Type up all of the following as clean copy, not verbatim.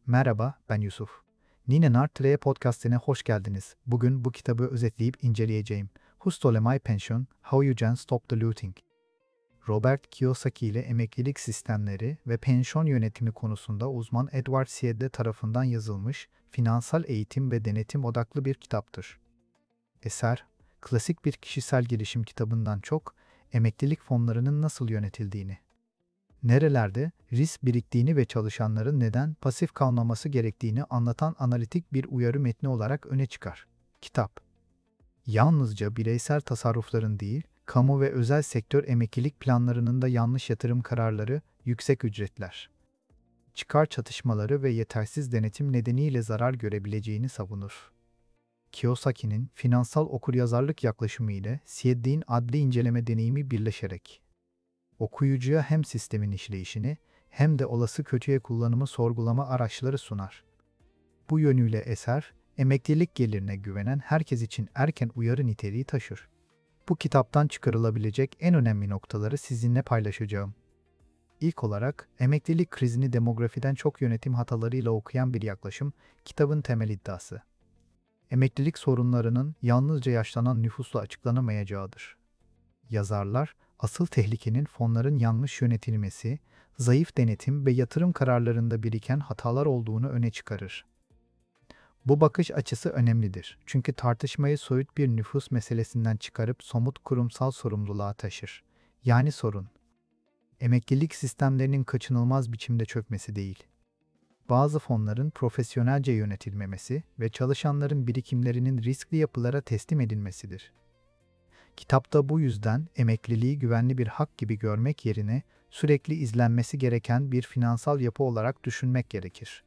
Merhaba, ben Yusuf. Nine Nartle'ye podcastine hoş geldiniz. Bugün bu kitabı özetleyip inceleyeceğim. Who Stole My Pension? How You Can Stop the Looting. Robert Kiyosaki ile emeklilik sistemleri ve pensiyon yönetimi konusunda uzman Edward Siedle tarafından yazılmış, finansal eğitim ve denetim odaklı bir kitaptır. Eser, klasik bir kişisel gelişim kitabından çok, emeklilik fonlarının nasıl yönetildiğini, nerelerde risk biriktiğini ve çalışanların neden pasif kalmaması gerektiğini anlatan analitik bir uyarı metni olarak öne çıkar. Kitap, yalnızca bireysel tasarrufların değil, kamu ve özel sektör emeklilik planlarının da yanlış yatırım kararları, yüksek ücretler, çıkar çatışmaları ve yetersiz denetim nedeniyle zarar görebileceğini savunur. Kiyosaki'nin finansal okuryazarlık yaklaşımı ile Siedle'in adli inceleme deneyimi birleşerek okuyucuya hem sistemin işleyişini hem de olası kötüye kullanımı sorgulama araçları sunar. Bu yönüyle eser, emeklilik gelirine güvenen herkes için erken uyarı niteliği taşır. Bu kitaptan çıkarılabilecek en önemli noktaları sizinle paylaşacağım. İlk olarak, emeklilik krizini demografiden çok yönetim hatalarıyla okuyan bir yaklaşım, kitabın temel iddiası. Emeklilik sorunlarının yalnızca yaşlanan nüfusla açıklanamayacağıdır. Yazarlar, asıl tehlikenin fonların yanlış yönetilmesi, zayıf denetim ve yatırım kararlarında biriken hatalar olduğunu öne çıkarır. Bu bakış açısı önemlidir çünkü tartışmayı soyut bir nüfus meselesinden çıkarıp somut kurumsal sorumluluğa taşır. Yani sorun, emeklilik sistemlerinin kaçınılmaz biçimde çökmesi değil, bazı fonların profesyonelce yönetilmemesi ve çalışanların birikimlerinin riskli yapılara teslim edilmesidir. Kitapta bu yüzden emekliliği güvenli bir hak gibi görmek yerine sürekli izlenmesi gereken bir finansal yapı olarak düşünmek gerekir.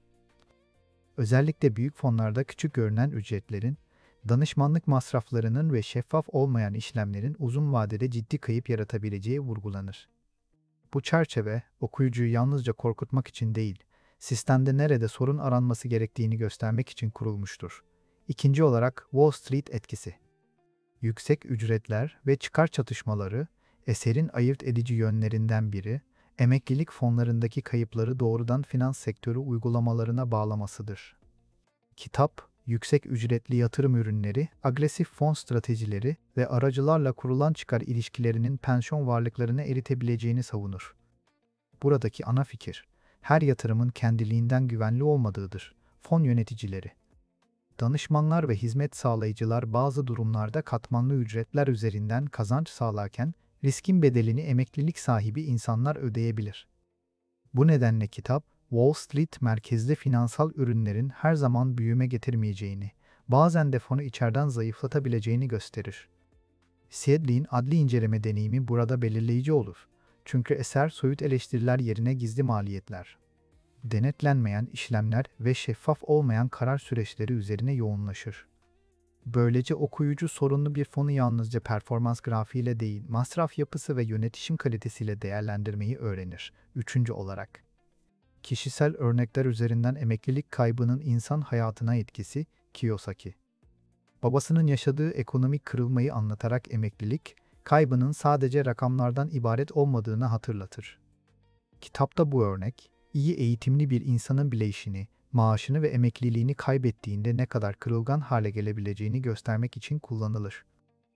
Özellikle büyük fonlarda küçük görünen ücretlerin, danışmanlık masraflarının ve şeffaf olmayan işlemlerin uzun vadede ciddi kayıp yaratabileceği vurgulanır. Bu çerçeve, okuyucuyu yalnızca korkutmak için değil, sistemde nerede sorun aranması gerektiğini göstermek için kurulmuştur. İkinci olarak Wall Street etkisi. Yüksek ücretler ve çıkar çatışmaları, eserin ayırt edici yönlerinden biri, emeklilik fonlarındaki kayıpları doğrudan finans sektörü uygulamalarına bağlamasıdır. Kitap, yüksek ücretli yatırım ürünleri, agresif fon stratejileri ve aracılarla kurulan çıkar ilişkilerinin pensiyon varlıklarını eritebileceğini savunur. Buradaki ana fikir, her yatırımın kendiliğinden güvenli olmadığıdır. Fon yöneticileri, danışmanlar ve hizmet sağlayıcılar bazı durumlarda katmanlı ücretler üzerinden kazanç sağlarken, riskin bedelini emeklilik sahibi insanlar ödeyebilir. Bu nedenle kitap, Wall Street merkezli finansal ürünlerin her zaman büyüme getirmeyeceğini, bazen de fonu içeriden zayıflatabileceğini gösterir. Siedle'in adli inceleme deneyimi burada belirleyici olur. Çünkü eser soyut eleştiriler yerine gizli maliyetler, denetlenmeyen işlemler ve şeffaf olmayan karar süreçleri üzerine yoğunlaşır. Böylece okuyucu sorunlu bir fonu yalnızca performans grafiğiyle değil, masraf yapısı ve yönetişim kalitesiyle değerlendirmeyi öğrenir. Üçüncü olarak, kişisel örnekler üzerinden emeklilik kaybının insan hayatına etkisi, Kiyosaki. Babasının yaşadığı ekonomik kırılmayı anlatarak emeklilik, kaybının sadece rakamlardan ibaret olmadığını hatırlatır. Kitapta bu örnek, iyi eğitimli bir insanın bile işini, maaşını ve emekliliğini kaybettiğinde ne kadar kırılgan hale gelebileceğini göstermek için kullanılır.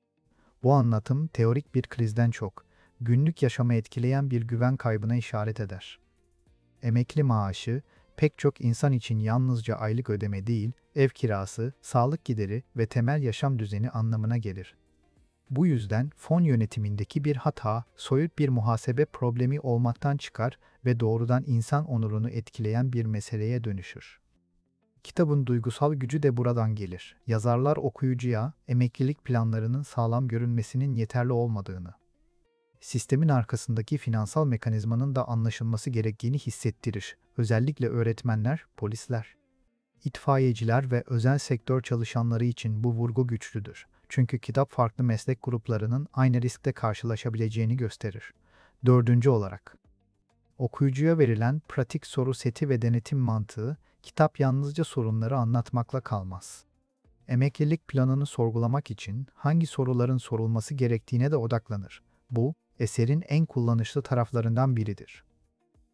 Bu anlatım teorik bir krizden çok, günlük yaşamı etkileyen bir güven kaybına işaret eder. Emekli maaşı, pek çok insan için yalnızca aylık ödeme değil, ev kirası, sağlık gideri ve temel yaşam düzeni anlamına gelir. Bu yüzden fon yönetimindeki bir hata, soyut bir muhasebe problemi olmaktan çıkar ve doğrudan insan onurunu etkileyen bir meseleye dönüşür. Kitabın duygusal gücü de buradan gelir. Yazarlar okuyucuya, emeklilik planlarının sağlam görünmesinin yeterli olmadığını, sistemin arkasındaki finansal mekanizmanın da anlaşılması gerektiğini hissettirir. Özellikle öğretmenler, polisler, itfaiyeciler ve özel sektör çalışanları için bu vurgu güçlüdür. Çünkü kitap farklı meslek gruplarının aynı riskte karşılaşabileceğini gösterir. Dördüncü olarak, okuyucuya verilen pratik soru seti ve denetim mantığı, kitap yalnızca sorunları anlatmakla kalmaz. Emeklilik planını sorgulamak için hangi soruların sorulması gerektiğine de odaklanır. Bu, eserin en kullanışlı taraflarından biridir.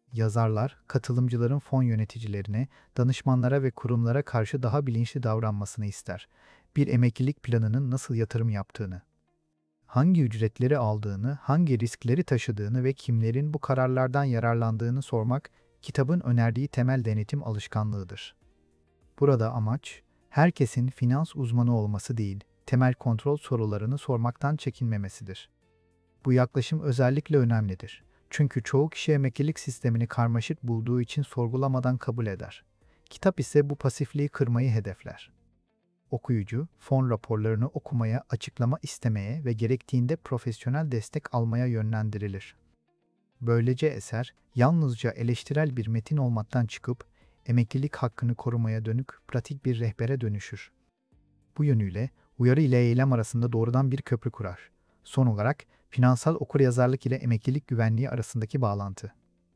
Yazarlar, katılımcıların fon yöneticilerine, danışmanlara ve kurumlara karşı daha bilinçli davranmasını ister. Bir emeklilik planının nasıl yatırım yaptığını, hangi ücretleri aldığını, hangi riskleri taşıdığını ve kimlerin bu kararlardan yararlandığını sormak, kitabın önerdiği temel denetim alışkanlığıdır. Burada amaç, herkesin finans uzmanı olması değil, temel kontrol sorularını sormaktan çekinmemesidir. Bu yaklaşım özellikle önemlidir. Çünkü çoğu kişi emeklilik sistemini karmaşık bulduğu için sorgulamadan kabul eder. Kitap ise bu pasifliği kırmayı hedefler. Okuyucu, fon raporlarını okumaya, açıklama istemeye ve gerektiğinde profesyonel destek almaya yönlendirilir. Böylece eser, yalnızca eleştirel bir metin olmaktan çıkıp, emeklilik hakkını korumaya dönük pratik bir rehbere dönüşür. Bu yönüyle, uyarı ile eylem arasında doğrudan bir köprü kurar. Son olarak, finansal okuryazarlık ile emeklilik güvenliği arasındaki bağlantı.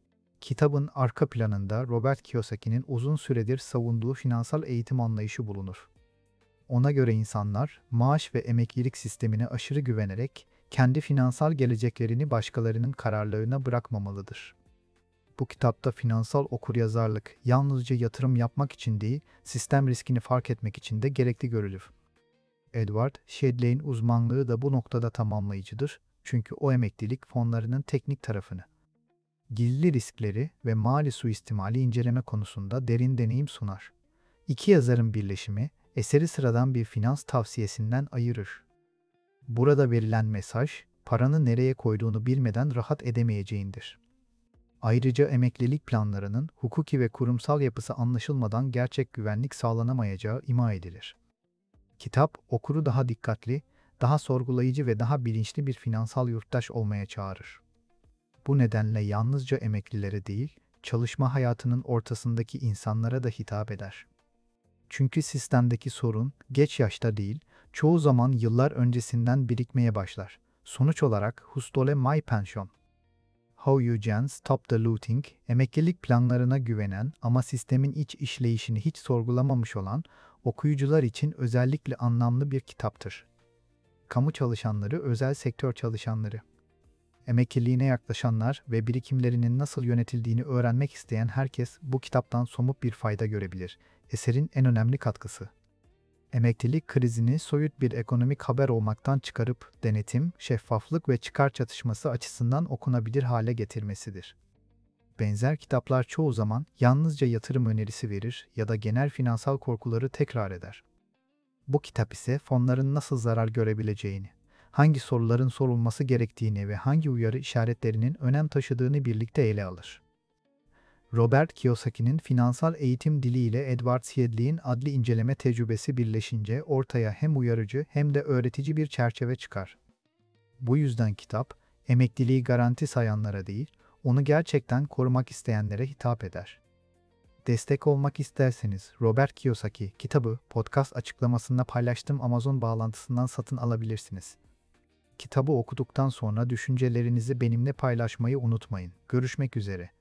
Kitabın arka planında Robert Kiyosaki'nin uzun süredir savunduğu finansal eğitim anlayışı bulunur. Ona göre insanlar, maaş ve emeklilik sistemine aşırı güvenerek, kendi finansal geleceklerini başkalarının kararlarına bırakmamalıdır. Bu kitapta finansal okuryazarlık yalnızca yatırım yapmak için değil, sistem riskini fark etmek için de gerekli görülür. Edward Shedley'in uzmanlığı da bu noktada tamamlayıcıdır, çünkü o emeklilik fonlarının teknik tarafını, gizli riskleri ve mali suistimali inceleme konusunda derin deneyim sunar. İki yazarın birleşimi, eseri sıradan bir finans tavsiyesinden ayırır. Burada verilen mesaj, paranı nereye koyduğunu bilmeden rahat edemeyeceğindir. Ayrıca emeklilik planlarının hukuki ve kurumsal yapısı anlaşılmadan gerçek güvenlik sağlanamayacağı ima edilir. Kitap, okuru daha dikkatli, daha sorgulayıcı ve daha bilinçli bir finansal yurttaş olmaya çağırır. Bu nedenle yalnızca emeklilere değil, çalışma hayatının ortasındaki insanlara da hitap eder. Çünkü sistemdeki sorun, geç yaşta değil, çoğu zaman yıllar öncesinden birikmeye başlar. Sonuç olarak, Hustole My Pension, How You Stop the Looting, emeklilik planlarına güvenen ama sistemin iç işleyişini hiç sorgulamamış olan okuyucular için özellikle anlamlı bir kitaptır. Kamu çalışanları, özel sektör çalışanları, emekliliğine yaklaşanlar ve birikimlerinin nasıl yönetildiğini öğrenmek isteyen herkes bu kitaptan somut bir fayda görebilir. Eserin en önemli katkısı, emeklilik krizini soyut bir ekonomik haber olmaktan çıkarıp denetim, şeffaflık ve çıkar çatışması açısından okunabilir hale getirmesidir. Benzer kitaplar çoğu zaman yalnızca yatırım önerisi verir ya da genel finansal korkuları tekrar eder. Bu kitap ise fonların nasıl zarar görebileceğini, hangi soruların sorulması gerektiğini ve hangi uyarı işaretlerinin önem taşıdığını birlikte ele alır. Robert Kiyosaki'nin finansal eğitim dili ile Edward Shedley'in adli inceleme tecrübesi birleşince ortaya hem uyarıcı hem de öğretici bir çerçeve çıkar. Bu yüzden kitap, emekliliği garanti sayanlara değil, onu gerçekten korumak isteyenlere hitap eder. Destek olmak isterseniz Robert Kiyosaki kitabı podcast açıklamasında paylaştığım Amazon bağlantısından satın alabilirsiniz. Kitabı okuduktan sonra düşüncelerinizi benimle paylaşmayı unutmayın. Görüşmek üzere.